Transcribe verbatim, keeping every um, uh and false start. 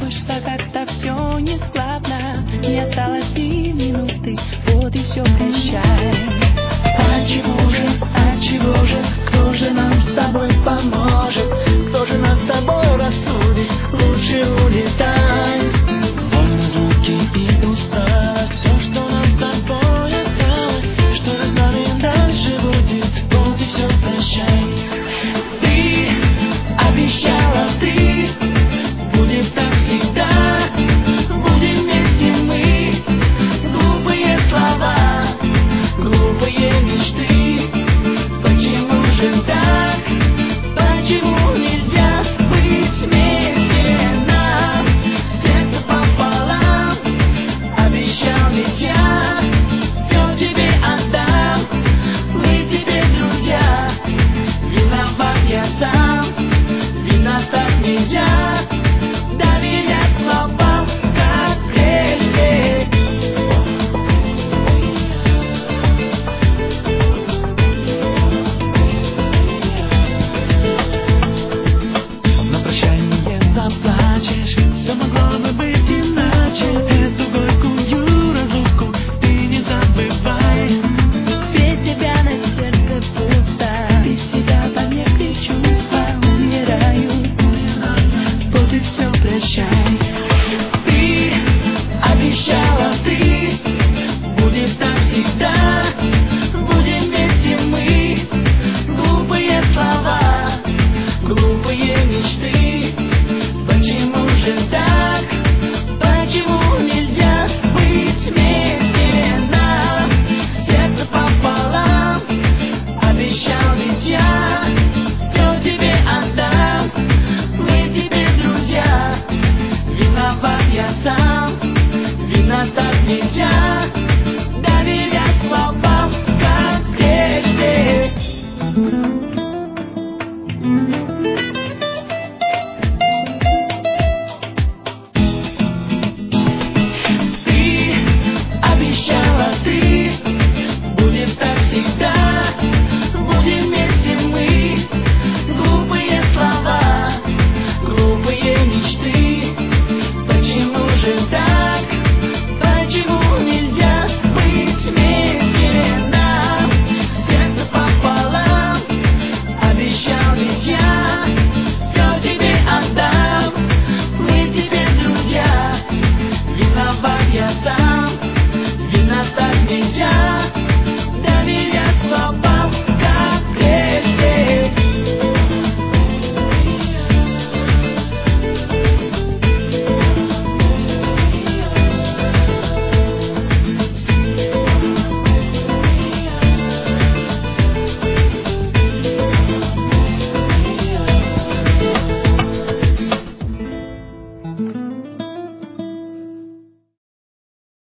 чувствуешь, что как-то все нескладно, не осталось ни минуты, вот и все, прощай. Отчего же, отчего же, кто же нам с тобой поможет? Кто же нас с тобой рассудит? Лучше улетай. Вон звуки и усталость, все, что нам с тобой осталось, что с нами дальше будет, вот и все, прощай. Ты обещала, ты будем так всегда, будем вместе мы. Глупые слова, глупые мечты, почему же так? Почему нельзя быть вместе нам? Сердце пополам, обещал ведь я, все тебе отдам, мы тебе друзья. Виноват я сам, виноват так нельзя, доверять словам, как прежде. На прощание заплачешь, все могло бы быть иначе. Эту горькую разлуку ты не забывай. Без тебя на сердце пусто, без тебя во мне три чувства, умираю, вот и все, прощай. Ты обещала, ты будем так всегда, будем вместе мы. Глупые слова, глупые мечты, почему же так? Почему нельзя быть вместе нам? Сердце пополам, обещал ведь я, все тебе отдам, мы тебе друзья. Виноват я сам, виноват так нельзя.